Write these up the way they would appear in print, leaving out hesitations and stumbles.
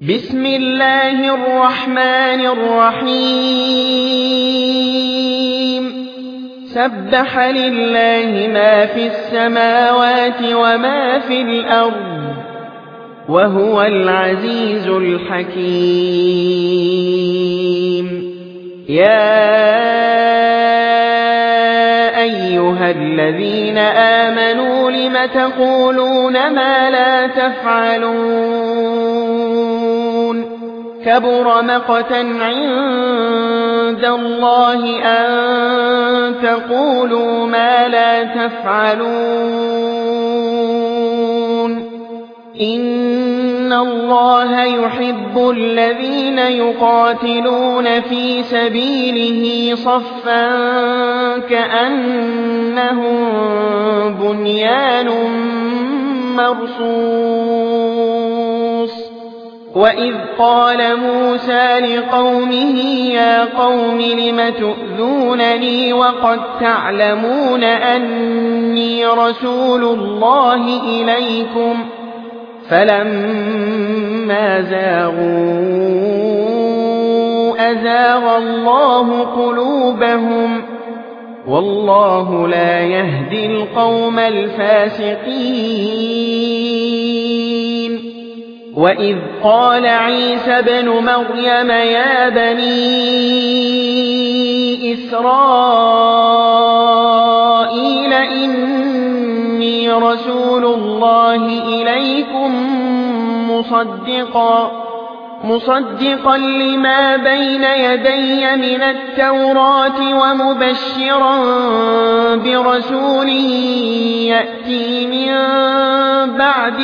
بسم الله الرحمن الرحيم سبح لله ما في السماوات وما في الأرض وهو العزيز الحكيم يا أيها الذين آمنوا لم تقولون ما لا تفعلون كبر مقتا عند الله أن تقولوا ما لا تفعلون إن الله يحب الذين يقاتلون في سبيله صفا كأنهم بنيان مرصوص وإذ قال موسى لقومه يا قوم لم تؤذونني وقد تعلمون أني رسول الله إليكم فلما زاغوا أزاغ الله قلوبهم والله لا يهدي القوم الفاسقين وإذ قال عيسى ابن مريم يا بني إسرائيل إني رسول الله إليكم مصدقا لما بين يدي من التوراة ومبشرا برسول يأتي من بعد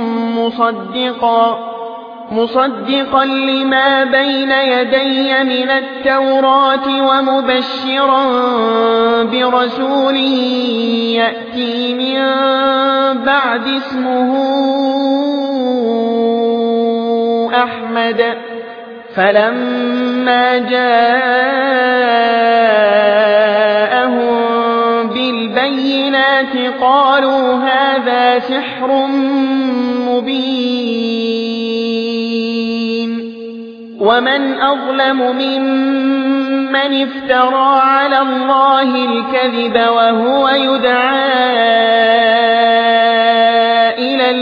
مصدقا لما بين يدي من التوراة ومبشرا برسول يأتي من بعد اسمه أحمد فلما جاءهم بالبينات قالوا هذا سحر مبين ومن أظلم ممن افترى على الله الكذب وهو يدعى إلى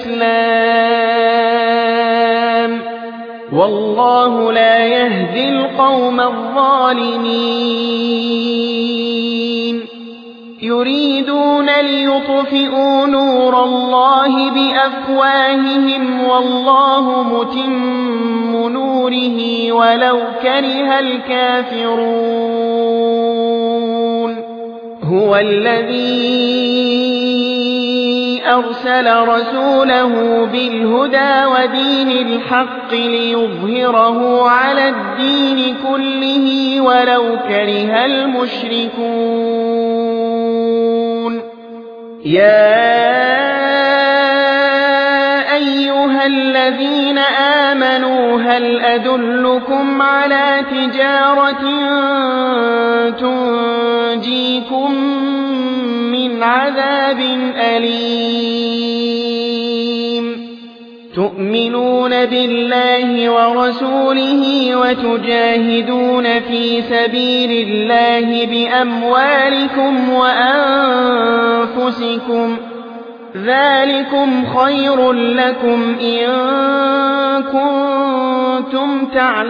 الإسلام والله لا يهدي القوم الظالمين يريدون ليطفئوا نور الله بأفواههم والله متم نوره ولو كره الكافرون هو الذي أرسل رسوله بالهدى ودين الحق ليظهره على الدين كله ولو كره المشركون يا أيها الذين آمنوا هل أدلكم على تجارة تنجيكم من عذاب أليم تؤمنون بالله ورسوله وتجاهدون في سبيل الله بأموالكم وأنفسكم ذلكم خير لكم إن كنتم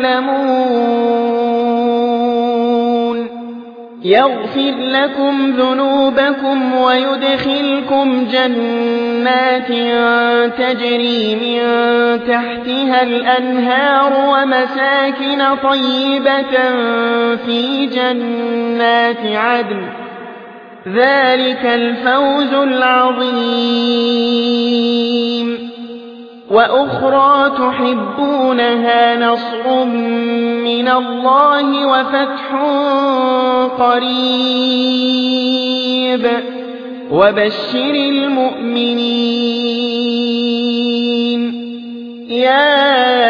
تعلمون يغفر لكم ذنوبكم ويدخلكم جنات تجري من تحتها الأنهار ومساكن طيبة في جنات عدن ذلك الفوز العظيم وأخرى تحبونها نصر من الله وفتح قريب وبشر المؤمنين يا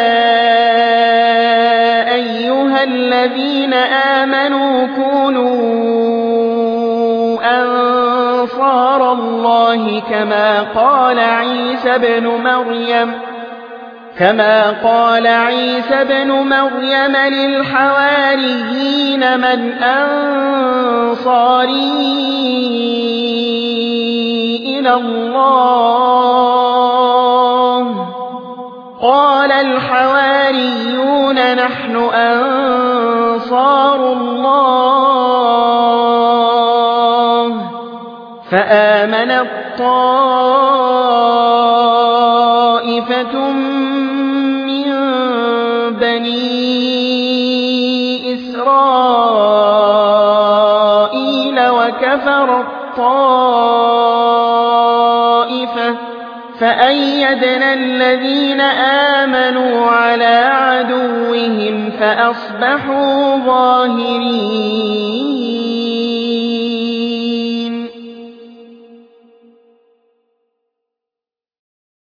أيها الذين آمنوا كونوا أنصار الله كما قال عيسى ابن مريم كما قال عيسى بن مريم للحواريين من أنصاري إلى الله قال الحواريون نحن أنصار الله فآمنت طائفة من بني إسرائيل وكفرت طائفة فأيدنا الذين آمنوا على عدوهم فأصبحوا ظاهرين